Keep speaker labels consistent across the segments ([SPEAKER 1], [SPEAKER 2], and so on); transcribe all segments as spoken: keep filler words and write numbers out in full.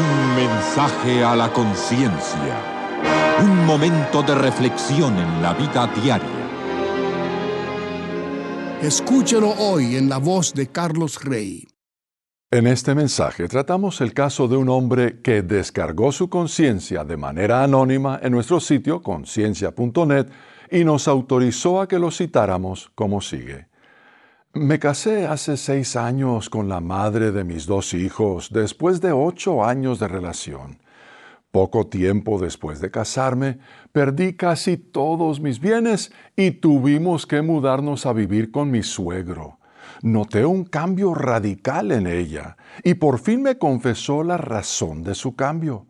[SPEAKER 1] Un mensaje a la conciencia. Un momento de reflexión en la vida diaria.
[SPEAKER 2] Escúchelo hoy en la voz de Carlos Rey.
[SPEAKER 3] En este mensaje tratamos el caso de un hombre que descargó su conciencia de manera anónima en nuestro sitio conciencia punto net y nos autorizó a que lo citáramos como sigue. Me casé hace seis años con la madre de mis dos hijos después de ocho años de relación. Poco tiempo después de casarme, perdí casi todos mis bienes y tuvimos que mudarnos a vivir con mi suegro. Noté un cambio radical en ella y por fin me confesó la razón de su cambio.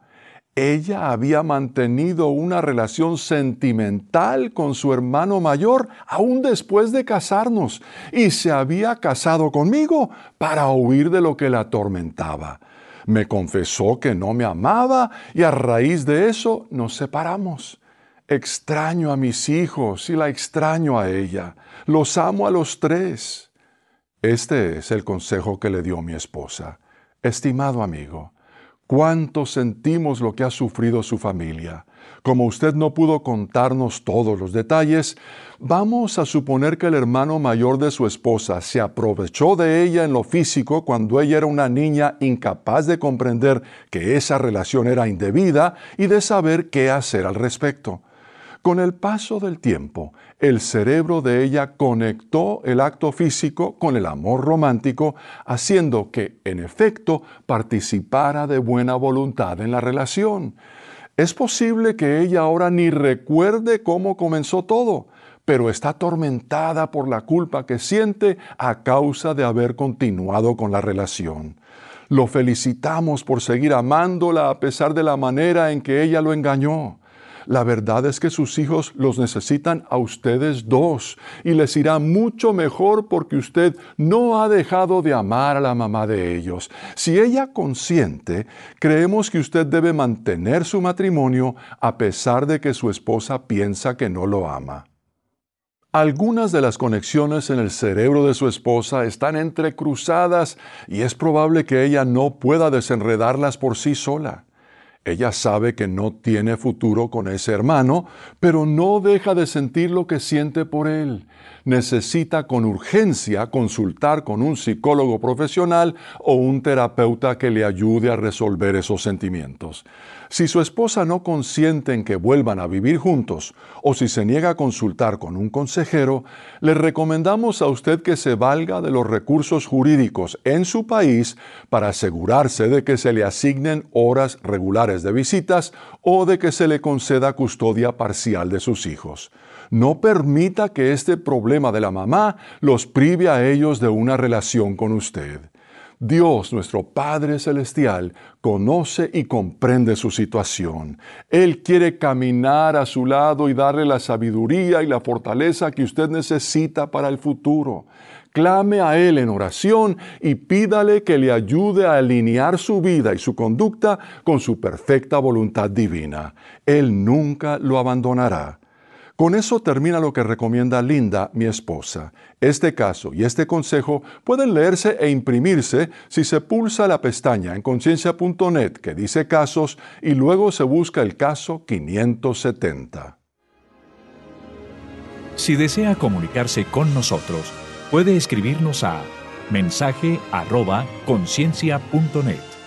[SPEAKER 3] Ella había mantenido una relación sentimental con su hermano mayor aún después de casarnos y se había casado conmigo para huir de lo que la atormentaba. Me confesó que no me amaba y a raíz de eso nos separamos. Extraño a mis hijos y la extraño a ella. Los amo a los tres. Este es el consejo que le dio mi esposa. Estimado amigo, cuánto sentimos lo que ha sufrido su familia. Como usted no pudo contarnos todos los detalles, vamos a suponer que el hermano mayor de su esposa se aprovechó de ella en lo físico cuando ella era una niña incapaz de comprender que esa relación era indebida y de saber qué hacer al respecto. Con el paso del tiempo, el cerebro de ella conectó el acto físico con el amor romántico, haciendo que, en efecto, participara de buena voluntad en la relación. Es posible que ella ahora ni recuerde cómo comenzó todo, pero está atormentada por la culpa que siente a causa de haber continuado con la relación. Lo felicitamos por seguir amándola a pesar de la manera en que ella lo engañó. La verdad es que sus hijos los necesitan a ustedes dos y les irá mucho mejor porque usted no ha dejado de amar a la mamá de ellos. Si ella consiente, creemos que usted debe mantener su matrimonio a pesar de que su esposa piensa que no lo ama. Algunas de las conexiones en el cerebro de su esposa están entrecruzadas y es probable que ella no pueda desenredarlas por sí sola. Ella sabe que no tiene futuro con ese hermano, pero no deja de sentir lo que siente por él. Necesita con urgencia consultar con un psicólogo profesional o un terapeuta que le ayude a resolver esos sentimientos. Si su esposa no consiente en que vuelvan a vivir juntos o si se niega a consultar con un consejero, le recomendamos a usted que se valga de los recursos jurídicos en su país para asegurarse de que se le asignen horas regulares de visitas o de que se le conceda custodia parcial de sus hijos. No permita que este problema de la mamá los prive a ellos de una relación con usted. Dios, nuestro Padre Celestial, conoce y comprende su situación. Él quiere caminar a su lado y darle la sabiduría y la fortaleza que usted necesita para el futuro. Clame a Él en oración y pídale que le ayude a alinear su vida y su conducta con su perfecta voluntad divina. Él nunca lo abandonará. Con eso termina lo que recomienda Linda, mi esposa. Este caso y este consejo pueden leerse e imprimirse si se pulsa la pestaña en conciencia punto net que dice casos y luego se busca el caso quinientos setenta.
[SPEAKER 4] Si desea comunicarse con nosotros, puede escribirnos a mensaje arroba conciencia punto net.